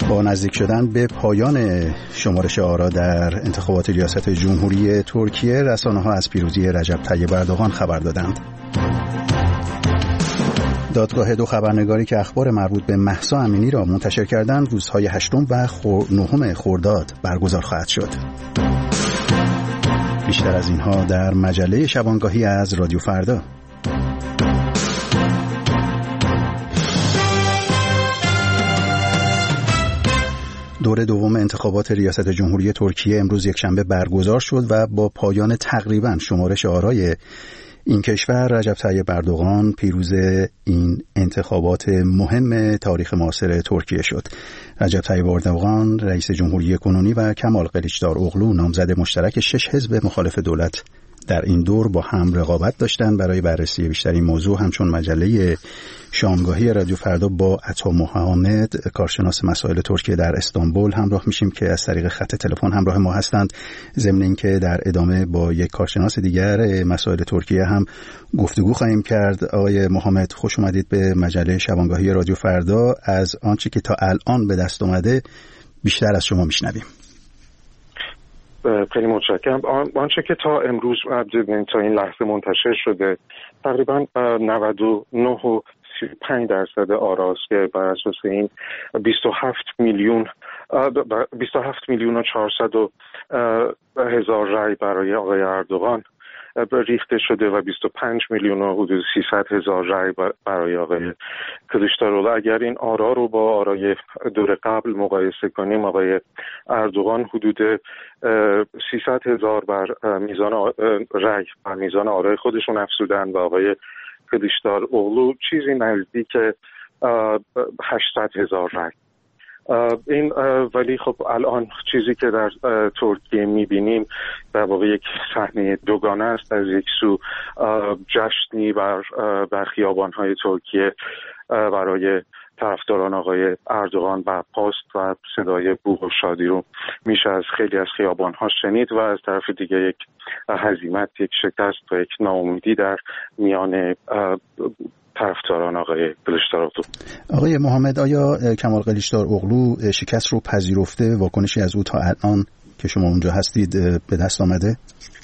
با نزدیک شدن به پایان شمارش آرا در انتخابات ریاست جمهوری ترکیه، رسانه‌ها از پیروزی رجب طیب اردوغان خبر دادند. دادگاه دو خبرنگاری که اخبار مربوط به مهسا امینی را منتشر کردند، روزهای 8 و 9 خرداد برگزار خواهد شد. بیشتر از اینها در مجله شبانگاهی از رادیو فردا. دور دوم انتخابات ریاست جمهوری ترکیه امروز یکشنبه برگزار شد و با پایان تقریباً شمارش آرای این کشور، رجب طیب اردوغان پیروز این انتخابات مهم تاریخ معاصر ترکیه شد. رجب طیب اردوغان رئیس جمهوری کنونی و کمال قلیچداروغلو نامزد مشترک 6 حزب مخالف دولت در این دور با هم رقابت داشتند. برای بررسی بیشتر این موضوع همچون مجله شامگاهی رادیو فردا با عطا محمد، کارشناس مسائل ترکیه در استانبول همراه میشیم که از طریق خط تلفن همراه ما هستند. ضمن اینکه در ادامه با یک کارشناس دیگر مسائل ترکیه هم گفتگو خواهیم کرد. آقای محمد، خوش اومدید به مجله شبانگاهی رادیو فردا. از آنچه که تا الان به دست اومده بیشتر از شما میشنویم. خیلی متشکرم. آنچه که تا امروز تا این لحظه منتشر شده تقریبا 99.35% آراست که بر اساس این 27 میلیون و 400,000 رای برای آقای اردوغان ریخته شده و 25 میلیون و حدود 300,000 رای برای آقای کلیچداروغلو. اگر این آرا رو با آرای دور قبل مقایسه کنیم، آقای اردوغان حدود 300,000 بر میزان رای بر میزان آرای خودشون افزودن و آقای کلیچداروغلو چیزی نزدیک 800,000 رای. این ولی خب الان چیزی که در ترکیه میبینیم در واقع یک صحنه دوگانه است. از یک سو جشنی بر خیابان‌های ترکیه برای طرفداران آقای اردوغان برپاست و صدای بوق و شادی رو میشه از خیلی از خیابان‌ها شنید و از طرف دیگه یک هزیمت، یک شکست و یک ناامیدی در میان طرفداران آقای قلیچداروغلو. آقای محمد، آیا کمال قلیچداروغلو شکست رو پذیرفته؟ واکنشی از او تا الان که شما اونجا هستید به دست آمده؟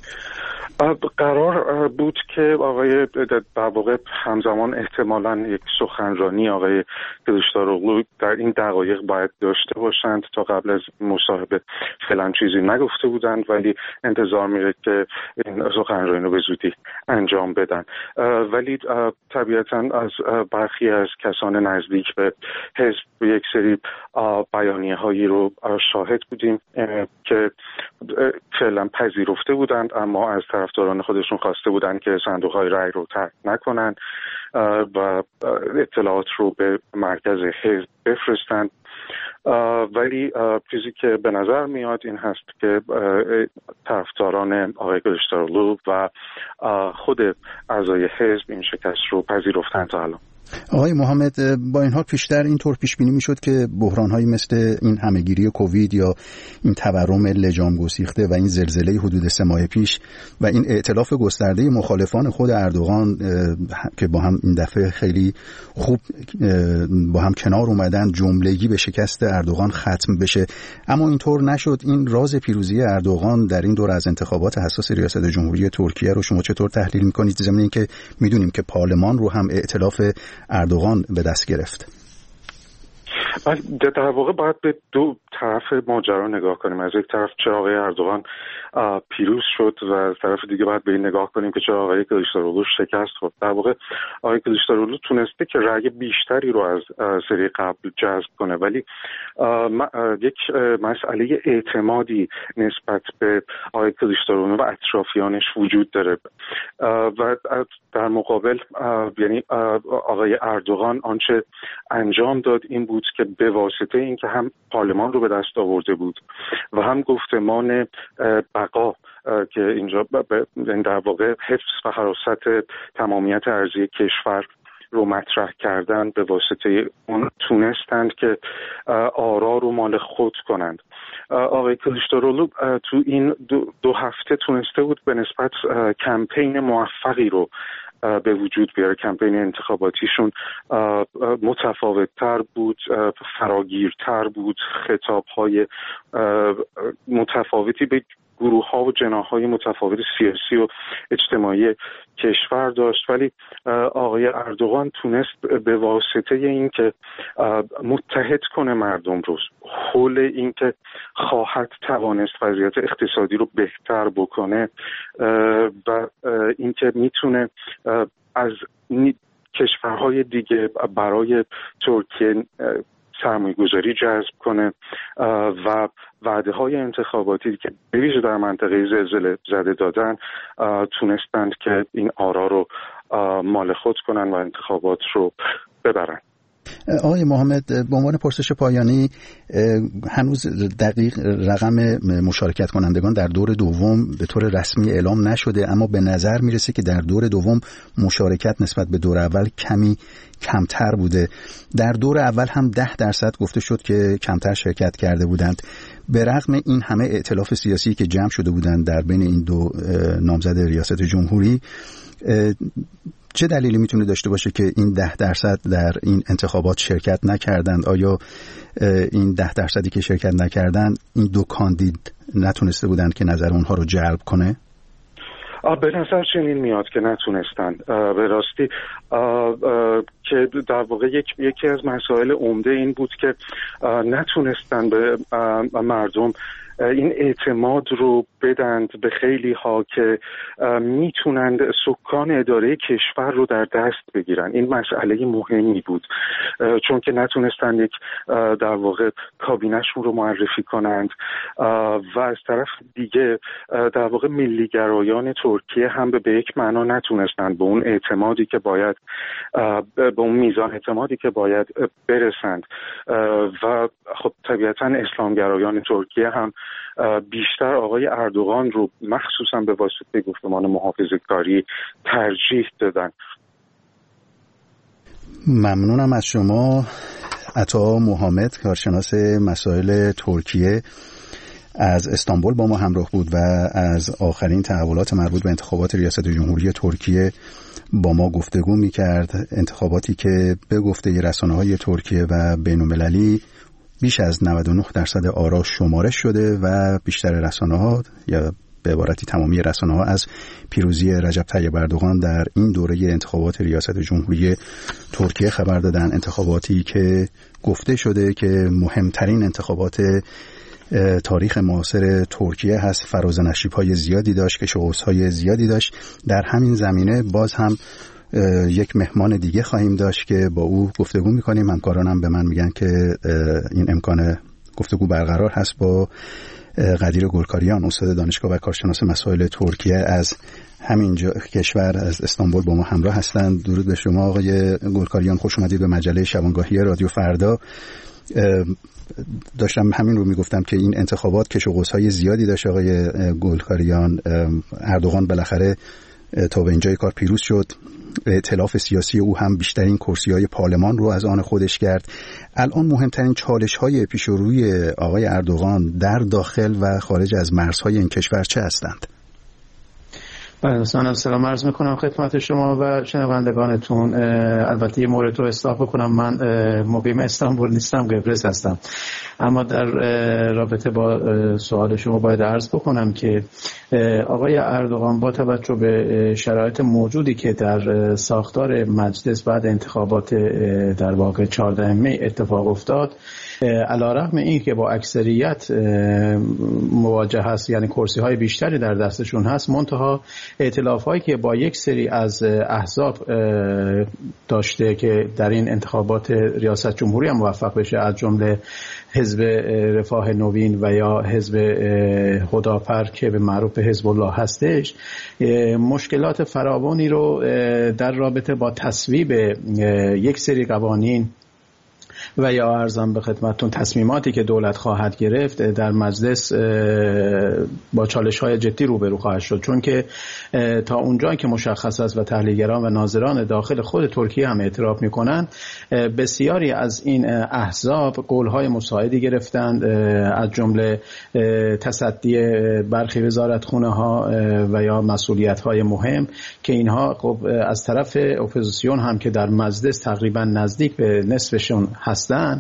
قرار بود که آقای در واقع همزمان احتمالاً یک سخنرانی آقای قلیچداروغلو در این دقایق باید داشته باشند. تا قبل از مصاحبه فعلا چیزی نگفته بودند ولی انتظار میره که این سخنرانی رو به زودی انجام بدن. ولی طبیعتاً از برخی از کسان نزدیک به حزب یک سری بیانیه هایی رو شاهد بودیم که فعلا پذیرفته بودند، اما از طرفداران خودشون خواسته بودند که صندوق‌های رای رو ترک نکنند و اطلاعات رو به مرکز حزب بفرستند. ولی چیزی که به نظر میاد این هست که طرفداران آقای قلیچداروغلو و خود اعضای حزب این شکست رو پذیرفتند تا الان. آقای محمد، با این حال پیشتر اینطور پیش بینی میشد که بحران‌هایی مثل این همهگیری کووید یا این تورم لجام گسیخته و این زلزله حدود 3 ماه پیش و این ائتلاف گسترده مخالفان خود اردوغان که با هم این دفعه خیلی خوب با هم کنار اومدن، جملگی به شکست اردوغان ختم بشه. اما اینطور نشد. این راز پیروزی اردوغان در این دور از انتخابات حساس ریاست جمهوری ترکیه رو شما چطور تحلیل می‌کنید؟ ضمن اینکه می‌دونیم که پارلمان رو هم ائتلاف اردوغان به دست گرفت. در واقع باید به دو طرف ماجرا نگاه کنیم. از یک طرف چرا آقای اردوغان پیروز شد و از طرف دیگه باید به این نگاه کنیم که چرا آقای قلیچداروغلو شکست خورد. در واقع آقای قلیچداروغلو تونسته که رأی بیشتری رو از سری قبل جذب کنه، ولی یک مسئله اعتمادی نسبت به آقای قلیچداروغلو و اطرافیانش وجود داره و در مقابل یعنی آقای اردوغان آنچه انجام داد این بود که به واسطه این که هم پارلمان رو به دست آورده بود و هم گفتمان بقا که اینجا در واقع حفظ و حراست تمامیت ارضی کشور رو مطرح کردن، به واسطه اون تونستند که آرا رو مال خود کنند. آقای قلیچداروغلو تو این دو هفته تونسته بود به نسبت کمپین موفقی رو به وجود بیاره. کمپین انتخاباتیشون متفاوت‌تر بود، فراگیرتر بود، خطاب‌های متفاوتی به گروه‌ها و جناح‌های متفاوت سیاسی و اجتماعی کشور داشت، ولی آقای اردوغان تونست به واسطه این که متحد کنه مردم رو حول این که خواهد توانست وضعیت اقتصادی رو بهتر بکنه و این که میتونه از کشورهای دیگه برای ترکیه سرمایه‌گذاری جذب کنه و وعده‌های انتخاباتی که به ویژه در منطقه زلزله زده دادن تونستند که این آرا رو مال خود کنن و انتخابات رو ببرن. آقای محمد، به عنوان پرسش پایانی، هنوز دقیق رقم مشارکت کنندگان در دور دوم به طور رسمی اعلام نشده، اما به نظر میرسه که در دور دوم مشارکت نسبت به دور اول کمی کمتر بوده. در دور اول هم 10% گفته شد که کمتر شرکت کرده بودند. به رغم این همه ائتلاف سیاسی که جمع شده بودند در بین این دو نامزد ریاست جمهوری، چه دلیلی میتونه داشته باشه که این 10% در این انتخابات شرکت نکردند؟ آیا این 10% که شرکت نکردند این دو کاندید نتونسته بودند که نظر اونها رو جلب کنه؟ به نظر چنین میاد که نتونستن. به راستی که در واقع یکی از مسائل عمده این بود که نتونستن به مردم این اعتماد رو بدند به خیلی ها که میتونند سکان اداره کشور رو در دست بگیرن. این مسئله مهمی بود، چون که نتونستن یک در واقع کابینه‌شون رو معرفی کنند و از طرف دیگه در واقع ملیگرایان ترکیه هم به یک معنا نتونستن به اون اعتمادی که باید، به اون میزان اعتمادی که باید برسند و خب طبیعتا اسلامگرایان ترکیه هم بیشتر آقای اردوغان رو مخصوصا به واسطه گفتمان محافظه‌کاری ترجیح دادن. ممنونم از شما. عطا محمد، کارشناس مسائل ترکیه، از استانبول با ما همراه بود و از آخرین تحولات مربوط به انتخابات ریاست جمهوری ترکیه با ما گفتگو می‌کرد. انتخاباتی که به گفته رسانه‌های ترکیه و بین‌المللی بیش از 99% آرا شمارش شده و بیشتر رسانه‌ها، یا به عبارتی تمامی رسانه‌ها، از پیروزی رجب طیب اردوغان در این دوره انتخابات ریاست جمهوری ترکیه خبر دادن. انتخاباتی که گفته شده که مهمترین انتخابات تاریخ معاصر ترکیه هست، فراز و نشیب‌های زیادی داشت، کش و قوس‌های زیادی داشت. در همین زمینه باز هم یک مهمان دیگه خواهیم داشت که با او گفتگو میکنیم. همکارانم به من میگن که این امکان گفتگو برقرار هست با قدیر گلکاریان، استاد دانشگاه و کارشناس مسائل ترکیه از همین کشور، از استانبول با ما همراه هستند. درود به شما آقای گلکاریان، خوش اومدید به مجله شبانگاهی رادیو فردا. داشتم همین رو میگفتم که این انتخابات کش و قوس‌های زیادی داشت آقای گلکاریان. اردوغان بالاخره تا به اینجای کار پیروز شد. ائتلاف سیاسی او هم بیشترین کرسی‌های پارلمان رو از آن خودش کرد. الان مهمترین چالش‌های پیش روی آقای اردوغان در داخل و خارج از مرزهای این کشور چه هستند؟ دوستان سلام عرض میکنم خدمت شما و شنوندگانتون. البته یه مورد رو اصلاح بکنم، من مقیم استانبول نیستم، قبرس هستم. اما در رابطه با سوال شما باید عرض بکنم که آقای اردوغان با توجه به شرایط موجودی که در ساختار مجلس بعد انتخابات در واقع 14 می اتفاق افتاد، علیرغم این که با اکثریت مواجه هست، یعنی کرسی های بیشتری در دستشون هست، منتها ائتلاف هایی که با یک سری از احزاب داشته که در این انتخابات ریاست جمهوری هم موفق بشه، از جمله حزب رفاه نوین و یا حزب هداپر که به معروف حزب الله هستش، مشکلات فراوانی رو در رابطه با تصویب یک سری قوانین و یا عرضم به خدمتتون تصمیماتی که دولت خواهد گرفت در مجلس با چالش‌های جدی روبرو خواهد شد، چون که تا اونجایی که مشخص است و تحلیلگران و ناظران داخل خود ترکیه هم اعتراف می‌کنند، بسیاری از این احزاب قول‌های مساعدی گرفتند، از جمله تصدی برخی وزارتخونه‌ها و یا مسئولیت‌های مهم که اینها خب از طرف اپوزیسیون هم که در مجلس تقریبا نزدیک به نصفشون هستند،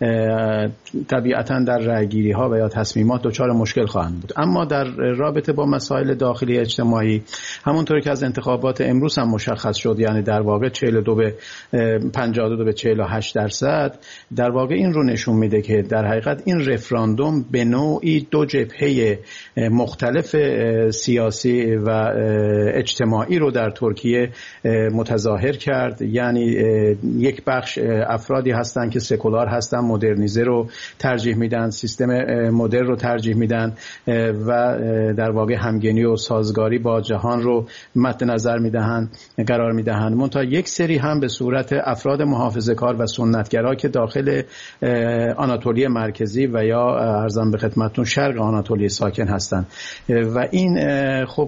طبیعتاً در رأی‌گیری‌ها و یا تصمیمات دچار مشکل خواهند بود. اما در رابطه با مسائل داخلی اجتماعی، همونطوری که از انتخابات امروز هم مشخص شد، یعنی در واقع 42 به 52 به 48%، در واقع این رو نشون میده که در حقیقت این رفراندوم به نوعی دو جبهه مختلف سیاسی و اجتماعی رو در ترکیه متظاهر کرد. یعنی یک بخش افرادی هستند که سکولار هستن، مدرنیزه رو ترجیح میدن، سیستم مدرن رو ترجیح میدن و در واقع همگنی و سازگاری با جهان رو مد نظر قرار میدهند. منتها یک سری هم به صورت افراد محافظه‌کار و سنتگرا که داخل آناتولی مرکزی و یا ارزم به خدمتتون شرق آناتولی ساکن هستند و این خب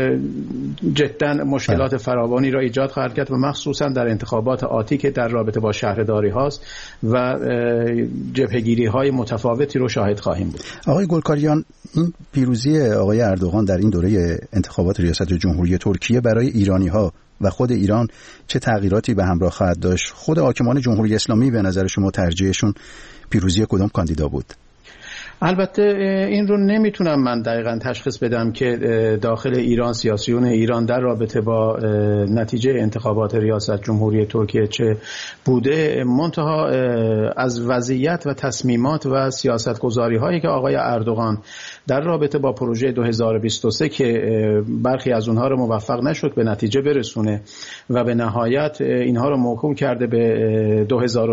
جدا مشکلات فراوانی را ایجاد خواهد کرد و مخصوصا در انتخابات آتی که در رابطه با شهرداری هاست و جبهه‌گیری های متفاوتی رو شاهد خواهیم بود. آقای گلکاریان، این پیروزی آقای اردوغان در این دوره انتخابات ریاست جمهوری ترکیه برای ایرانی ها و خود ایران چه تغییراتی به همراه خواهد داشت؟ خود حاکمان جمهوری اسلامی به نظر شما ترجیحشون پیروزی کدام کاندیدا بود؟ البته این رو نمیتونم من دقیقاً تشخیص بدم که داخل ایران سیاسیون ایران در رابطه با نتیجه انتخابات ریاست جمهوری ترکیه چه بوده. منتها از وضعیت و تصمیمات و سیاستگذاری هایی که آقای اردوغان در رابطه با پروژه 2023 که برخی از اونها رو موفق نشد به نتیجه برسونه و به نهایت اینها رو موکول کرده به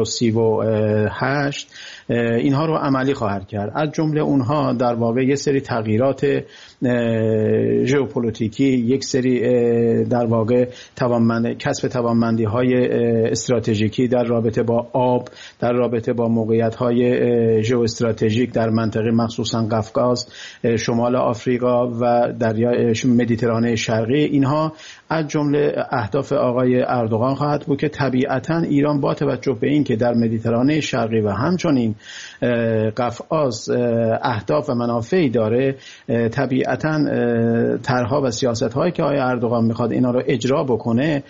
2038، اینها رو عملی خواهد کرد. از جمله اونها در واقع یک سری تغییرات ژئوپلیتیکی، یک سری در واقع کسب توانمندی های استراتژیکی در رابطه با آب، در رابطه با موقعیت های ژئواستراتژیک در منطقه مخصوصا قفقاز، شمال آفریقا و دریای مدیترانه شرقی، اینها از جمله اهداف آقای اردوغان خواهد بود که طبیعتاً ایران با توجه به این که در مدیترانه شرقی و همچنین قفقاز اهداف و منافعی داره، طبیعتاً طرح‌ها و سیاست‌هایی که آقای اردوغان میخواد اینا رو اجرا بکنه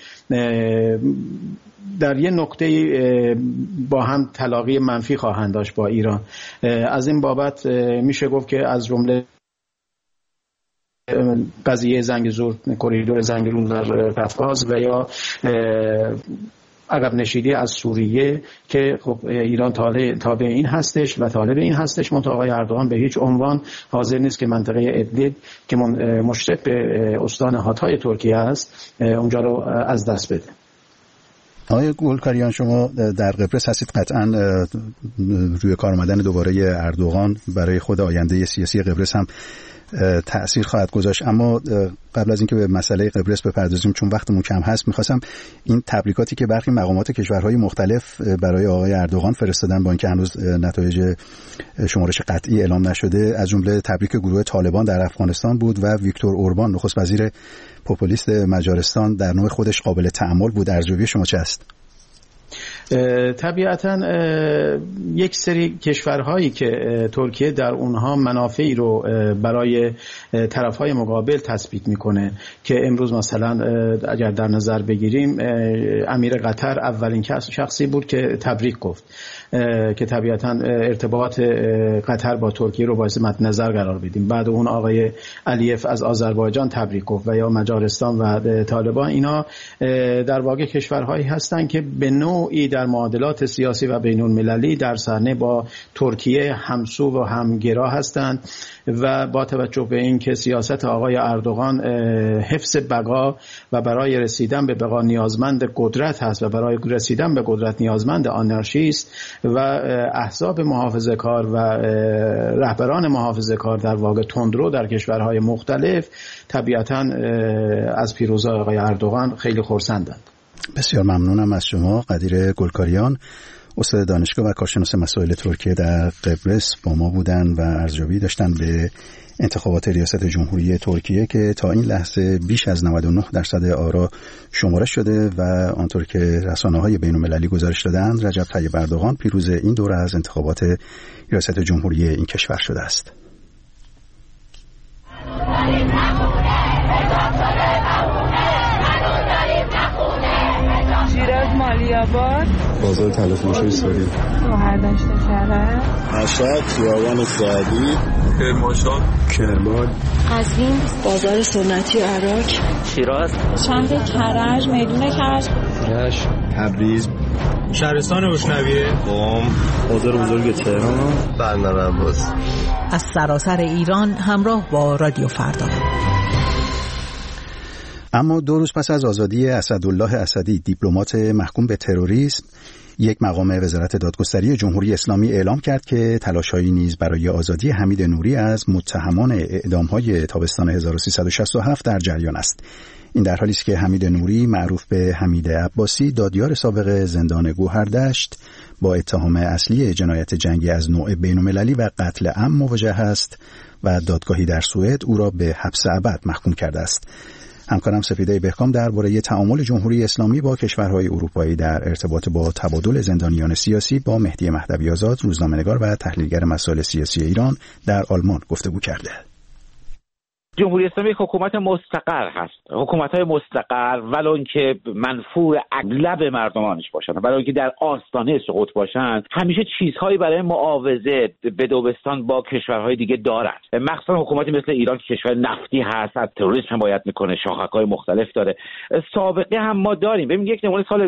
در یه نقطه با هم تلاقی منفی خواهند داشت با ایران. از این بابت میشه گفت که از جمله قضیه زنگزور، کریدور زنگزور در قفقاز و یا عقب نشینی از سوریه که خب ایران تابع این هستش و طالب این هستش، منتها آقای اردوغان به هیچ عنوان حاضر نیست که منطقه ادلیب که مشرف به استان هاتای ترکیه است اونجا رو از دست بده. آقای گلکاریان، شما در قبرس هستید، قطعاً روی کار آمدن دوباره اردوغان برای خود آینده سیاسی قبرس هم تأثیر خواهد گذاشت. اما قبل از اینکه به مسئله قبرس بپردازیم، چون وقتمون کم هست، می‌خواستم این تبریکاتی که برخی مقامات کشورهای مختلف برای آقای اردوغان فرستادن با اینکه هنوز نتایج شمارش قطعی اعلام نشده، از جمله تبریک گروه طالبان در افغانستان بود و ویکتور اوربان نخست وزیر پوپولیست مجارستان در نوع خودش قابل تأمل بود. ارزیابی شما چه است؟ طبیعتاً یک سری کشورهایی که ترکیه در اونها منافعی رو برای طرفهای مقابل تثبیت میکنه که امروز مثلا اگر در نظر بگیریم امیر قطر اولین شخصی بود که تبریک گفت که طبیعتاً ارتباط قطر با ترکیه رو باعث مد نظر قرار بدیم. بعد اون آقای علیف از آذربایجان تبریک گفت و یا مجارستان و طالبان. اینا در واقع کشورهایی هستند که به نوعی در معادلات سیاسی و بین المللی در صحنه با ترکیه همسو و همگرا هستند و با توجه به این که سیاست آقای اردوغان حفظ بقا و برای رسیدن به بقا نیازمند قدرت هست و برای رسیدن به قدرت نیازمند آنارشیست و احزاب محافظه‌کار و رهبران محافظه‌کار در واقع تندرو در کشورهای مختلف طبیعتاً از پیروزی آقای اردوغان خیلی خرسندند. بسیار ممنونم از شما قدیر گلکاریان، استاد دانشگاه و کارشناس مسائل ترکیه در قبرس با ما بودن و ارزیابی داشتن به انتخابات ریاست جمهوری ترکیه که تا این لحظه بیش از 99% آرا شمارش شده و آنطور که رسانه‌های بین‌المللی گزارش دادند رجب طیب اردوغان پیروز این دوره از انتخابات ریاست جمهوری این کشور شده است. شیراز مالی‌آباد، بازار تلفروشی سوری، شهردشت کرج، مشهد، خیابان سعدی، کرمانشاه، کرمان، قزوین، بازار سنتی عراق، شیراز، شهر کرج، میدون کرج، رشت، تبریز، شهرستان روشنویه، قم، بازار بزرگ تهران، بندر عباس. از سراسر ایران همراه با رادیو فردا. اما 2 روز پس از آزادی اسدالله اسدی، دیپلمات محکوم به تروریسم، یک مقام وزارت دادگستری جمهوری اسلامی اعلام کرد که تلاش‌هایی نیز برای آزادی حمید نوری از متهمان اعدام‌های تابستان 1367 در جریان است. این در حالی است که حمید نوری معروف به حمید عباسی، دادیار سابق زندان گوهردشت، با اتهام اصلی جنایت جنگی از نوع بین‌المللی و قتل عام مواجه است و دادگاهی در سوئد او را به حبس ابد محکوم کرده است. همکارم سفیده بهکام درباره تعامل جمهوری اسلامی با کشورهای اروپایی در ارتباط با تبادل زندانیان سیاسی با مهدی مهدوی آزاد، روزنامه‌نگار و تحلیلگر مسائل سیاسی ایران در آلمان گفتگو کرده. جمهوری اسلامی حکومت مستقر هست. حکومت‌های مستقر ولو اینکه منفور اغلب مردمانش باشن، ولو اینکه در آستانه سقوط باشن، همیشه چیزهایی برای معاوضه به دوبستان با کشورهای دیگه دارند. مخصوصا حکومتی مثل ایران که کشور نفتی هست، از تروریسم حمایت میکنه، شاخه‌های مختلف داره. سابقه هم ما داریم. ببین یک نمونه سال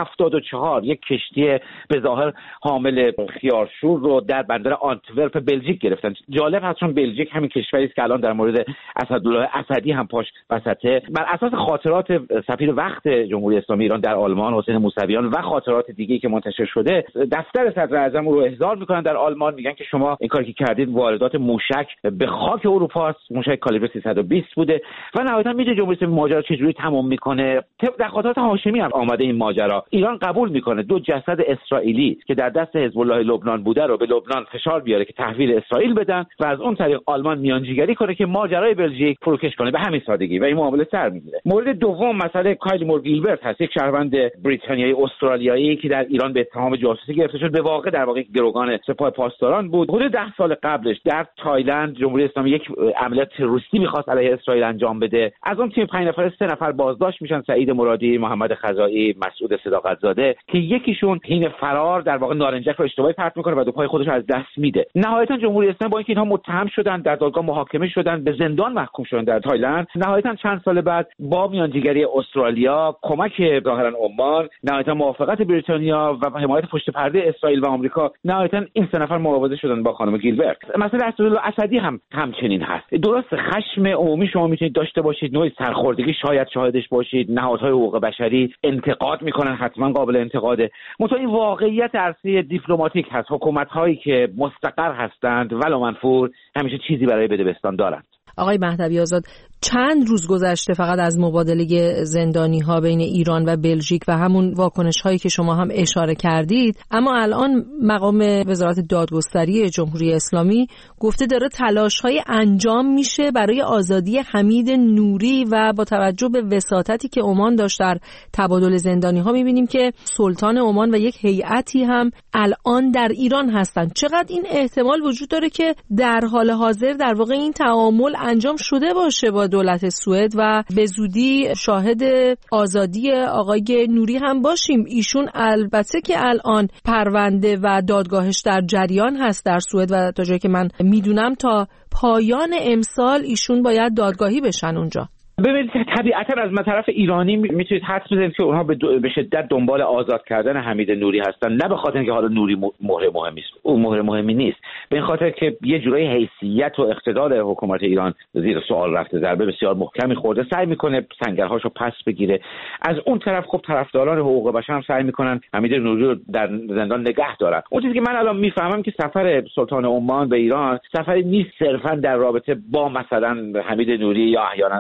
1374 یک کشتی به ظاهر حامل خیارشور رو در بندر آنتورپ بلژیک گرفتن. جالب هست چون بلژیک همین کشوری است که الان در مورد اسدالله اسدی هم پاش وسطه. بر اساس خاطرات سفیر وقت جمهوری اسلامی ایران در آلمان حسین موسویان و خاطرات دیگه‌ای که منتشر شده، دفتر صدر اعظم رو احضار میکنن در آلمان، میگن که شما این کاری که کردید واردات موشک به خاک اروپا است، موشک کالیبر 320 بوده و نهایتا میدونید جمهوری اسلامی ماجرا چجوری تمام میکنه. در خاطرات هاشمی هم آمده این ماجرا. ایران قبول میکنه 2 جسد اسرائیلی که در دست حزب الله لبنان بوده رو به لبنان فشار بیاره که تحویل اسرائیل بدن و از اون طریق آلمان میانجیگری کنه که ماجرای بلژیک فروکش کنه. به همین سادگی و این معامله سر میگیره. مورد دوم مسئله کایل مور گیلبرت هست، یک شهروند بریتانیایی استرالیایی که در ایران به اتهام جاسوسی گرفته شد. به واقع در واقع گروگان سپاه پاسداران بود. حدود 10 سال قبلش در تایلند جمهوری اسلامی یک عملیات تروریستی می‌خواست علیه اسرائیل انجام بده. از اون تیم 5 نفر 3 نفر بازداشت میشن: سعید مرادی، محمد خزائی، مسعود صداقت‌زاده، که یکیشون حین فرار در واقع نارنجک رو اشتباهی پرت میکنه و 2 پای خودش رو از دست میده. نهایتا جمهوری اسلامی با اینکه اینها متهم شدن، در دادگاه محاکمه شدن، به زندان محکوم شدن در تایلند، نهایتا چند سال بعد با میانجیگری استرالیا، کمک ظاهرا عمان، نهایتا موافقت بریتانیا و حمایت پشت پرده اسرائیل و آمریکا، نهایتا این 3 نفر معاوضه شدن با خانم گیلبرت. مسئله اسدالله اسدی هم همچنین هست. درست خشم عمومی شما میتونید داشته باشید، نوعی سرخوردگی شاید شاهدش باشید، نهادهای حقوق بشری انتقاد میکنن، حتما قابل انتقاده. منتها این واقعیت عرصه دیپلماتیک هست. حکومت‌هایی که مستقر هستند ولو منفور همیشه چیزی برای بدبستان دارند. آقای مهدوی آزاد، چند روز گذشته فقط از مبادله زندانی‌ها بین ایران و بلژیک و همون واکنش‌هایی که شما هم اشاره کردید، اما الان مقام وزارت دادگستری جمهوری اسلامی گفته داره تلاش‌های انجام میشه برای آزادی حمید نوری و با توجه به وساطتی که عمان داشت در تبادل زندانی‌ها می‌بینیم که سلطان عمان و یک هیئتی هم الان در ایران هستند. چقدر این احتمال وجود داره که در حال حاضر در واقع این تعامل انجام شده باشه با دولت سوئد و به زودی شاهد آزادی آقای نوری هم باشیم؟ ایشون البته که الان پرونده و دادگاهش در جریان هست در سوئد و تا جایی که من میدونم تا پایان امسال ایشون باید دادگاهی بشن اونجا. ببینید طبیعتا از طرف ایرانی میتونید حدس بزنید که اونها به شدت دنبال آزاد کردن حمید نوری هستن، نه به خاطر اینکه حالا نوری مهر مهمی است، اون مهر مهمی نیست، به این خاطر که یه جورایی حیثیت و اقتدار حکومت ایران زیر سوال رفته، ضربه بسیار محکمی خورده، سعی میکنه سنگرهاشو پس بگیره. از اون طرف خب طرفداران حقوق بشر هم سعی میکنن حمید نوری رو در زندان نگه دارن. اون چیزی که من الان میفهمم که سفر سلطان عمان به ایران سفری نیست صرفا در رابطه با مثلا حمید نوری یا احیانا اسدالله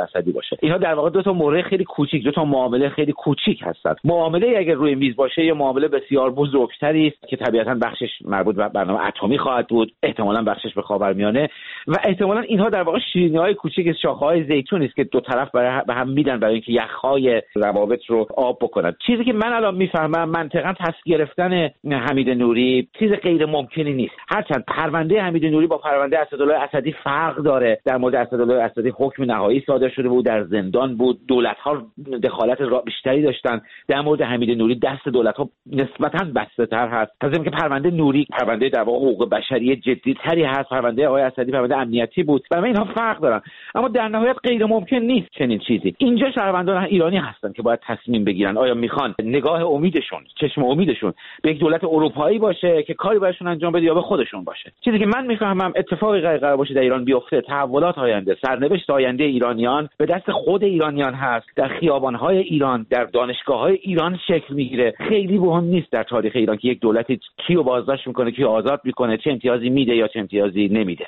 اسدی باشه. اینها در واقع دو تا مورد خیلی کوچیک، دو تا معامله خیلی کوچیک هستند. معامله اگر روی میز باشه یه معامله بسیار بزرگتری است که طبیعتاً بخشش مربوط به برنامه اتمی خواهد بود، احتمالاً بخشش به خاورمیانه و احتمالاً اینها در واقع شیرینی‌های کوچیک شاخه‌های زیتون است که دو طرف به هم میدن برای اینکه یخ‌های روابط رو آب بکنن. چیزی که من الان میفهمم منطقاً پس گرفتن حمید نوری چیز غیر ممکنی نیست. هرچند پرونده حمید نوری با پرونده اسدالله اسدی فرق داره. در مورد اسدالله اسدی حکم نهایی صادر شده بود، در زندان بود، دولت‌ها دخالت بیشتری داشتن. در مورد حمید نوری دست دولت‌ها نسبتاً بسته‌تر هست. از اینکه پرونده نوری پرونده در واقع حقوق بشری جدی‌تری هست، پرونده آقای اسدی پرونده امنیتی بود. برای اینها فرق دارن. اما در نهایت غیر ممکن نیست چنین چیزی. اینجا شهروندان ایرانی هستن که باید تصمیم بگیرن آیا میخوان نگاه امیدشون، چشم امیدشون به یک دولت اروپایی باشه که کاری براشون انجام بده یا به خودشون باشه. چیزی که من میفهمم اتفاقی قرار باشه در ایران بیفته، تحولات آینده، سرنوشت آینده ایرانیان به دست خود ایرانیان هست. در خیابان‌های ایران، در دانشگاه‌های ایران شکل میگیره. خیلی مهم نیست در تاریخ ایران که یک دولتی کیو بازداشت میکنه، کیو آزاد میکنه، چه امتیازی میده یا چه امتیازی نمیده.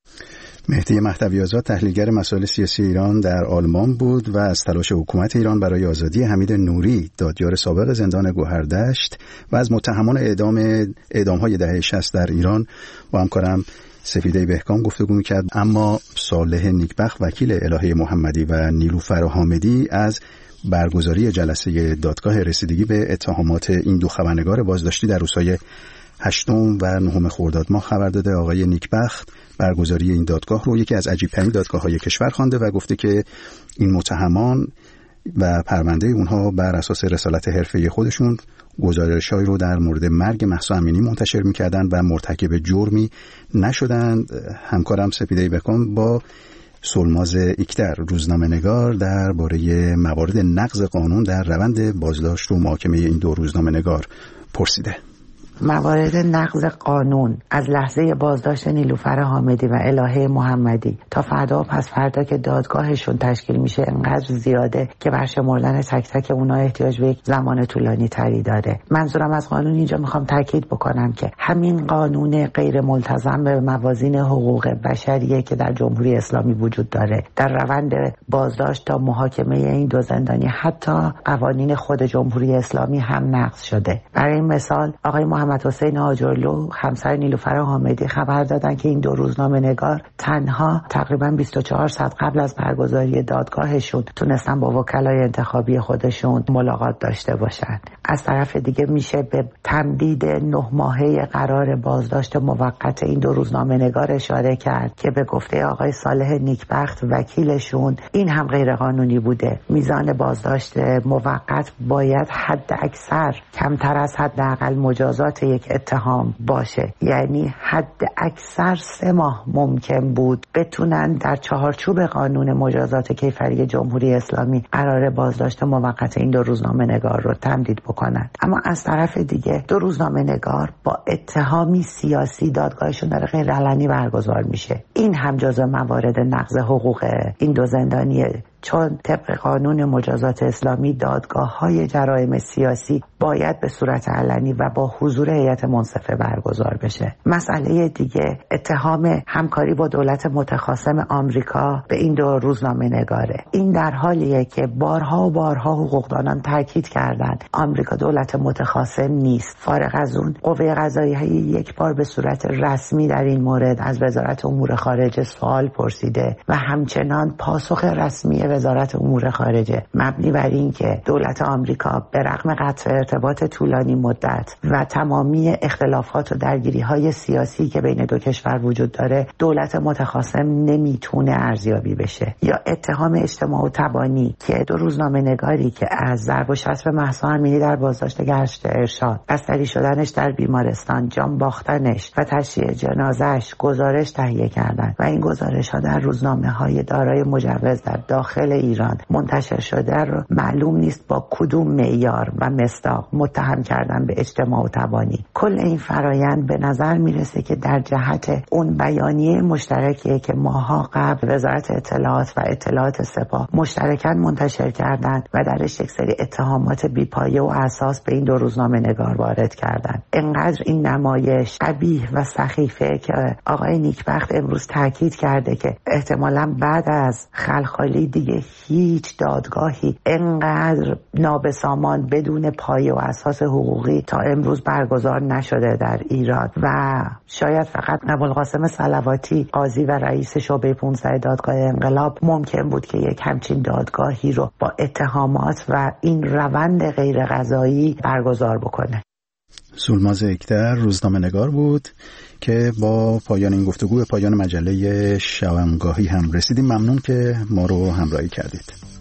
مهدی مهدوی‌آزاد تحلیلگر مسائل سیاسی ایران در آلمان بود و از تلاش حکومت ایران برای آزادی حمید نوری دادیار سابق زندان گوهردشت و از متهمان اعدام‌های دهه 60 در ایران با همکارم سفیده بهکام گفتگو می‌کرد. اما صالح نیکبخت وکیل الهه محمدی و نیلوفر حامدی از برگزاری جلسه دادگاه رسیدگی به اتهامات این دو خبرنگار بازداشتی در روزهای 8 و 9 خرداد ماه خبر داده. آقای نیکبخت برگزاری این دادگاه رو یکی از عجیب‌ترین دادگاه‌های کشور خوانده و گفته که این متهمان و پرونده اونها بر اساس رسالت حرفه‌ای خودشون گزارش‌هایی رو در مورد مرگ مهسا امینی منتشر می‌کردند و مرتکب جرمی نشدند. همکارم سپیده بهکام با سلماز ایکتر روزنامه‌نگار درباره موارد نقض قانون در روند بازداشت و محاکمه این دو روزنامه‌نگار پرسیده. موارد نقض قانون از لحظه بازداشت نیلوفر حامدی و الهه محمدی تا فردا و پس فردا که دادگاهشون تشکیل میشه انقدر زیاده که برشمردن تک تک اونا احتیاج به یک زمان طولانی تری داره. منظورم از قانون اینجا میخوام تاکید بکنم که همین قانون غیر ملتزم به موازین حقوق بشریه که در جمهوری اسلامی وجود داره. در روند بازداشت تا محاکمه این دو زندانی حتی قوانین خود جمهوری اسلامی هم نقض شده. برای مثال آقای محمد حسین آجرلو همسر نیلوفر حامدی خبر دادن که این دو روزنامه‌نگار تنها تقریبا 24 ساعت قبل از برگزاری دادگاهشون تونستن با وکلای انتخابی خودشون ملاقات داشته باشن. از طرف دیگه میشه به تمدید 9 ماهه قرار بازداشت موقت این دو روزنامه‌نگار اشاره کرد که به گفته آقای صالح نیکبخت وکیلشون این هم غیر قانونی بوده. میزان بازداشت موقت باید حد اکثر کمتر از حداقل مجازات یک اتهام باشه، یعنی حد اکثر 3 ماه ممکن بود بتونن در چهارچوب قانون مجازات کیفری جمهوری اسلامی قرار بازداشت موقت این دو روزنامه‌نگار رو تمدید بکنن. اما از طرف دیگه دو روزنامه‌نگار با اتهامی سیاسی دادگاهشون در غیر علنی برگزار میشه. این هم جزو موارد نقض حقوق این دو زندانیه، چون طبق قانون مجازات اسلامی دادگاه‌های جرایم سیاسی باید به صورت علنی و با حضور هیئت منصفه برگزار بشه. مسئله دیگه اتهام همکاری با دولت متخاصم آمریکا به این دو روزنامه‌نگاره. این در حالیه که بارها و بارها حقوقدانان تاکید کردند آمریکا دولت متخاصم نیست. فارغ از اون قوه قضاییه یک بار به صورت رسمی در این مورد از وزارت امور خارجه سوال پرسیده و همچنان پاسخ رسمی وزارت امور خارجه مبنی بر این که دولت آمریکا به رغم قطع ارتباط طولانی مدت و تمامی اختلافات و درگیری‌های سیاسی که بین دو کشور وجود داره دولت متخاصم نمیتونه ارزیابی بشه. یا اتهام اجتماع و تبانی که دو روزنامه‌نگاری که از ضرب و شتم مهسا امینی در بازداشت گشت ارشاد، بستری شدنش در بیمارستان، جان باختنش و تشییع جنازه‌اش گزارش تهیه کردند و این گزارش‌ها در روزنامه‌های دارای مجوز در داخل ایران منتشر شده رو معلوم نیست با کدوم معیار و مصداق متهم کردن به اجتماع و تبانی. کل این فرایند به نظر میرسه که در جهت اون بیانیه مشترکی که ماها قبل وزارت اطلاعات و اطلاعات سپاه مشترکاً منتشر کردند و درش یک سری اتهامات بی‌پایه و اساس به این دو روزنامه‌نگار وارد کردند. انقدر این نمایش قبیح و سخیفه که آقای نیکبخت امروز تاکید کرده که احتمالاً بعد از خلخالی دیگه هیچ دادگاهی انقدر نابسامان بدون پایه و اساس حقوقی تا امروز برگزار نشده در ایران و شاید فقط ابوالقاسم صلواتی قاضی و رئیس شعبه 15 دادگاه انقلاب ممکن بود که یک همچین دادگاهی رو با اتهامات و این روند غیر قضایی برگزار بکنه. سولماز اکتر روزنامه‌نگار بود که با پایان این گفتگو به پایان مجله شبانگاهی هم رسیدیم. ممنون که ما رو همراهی کردید.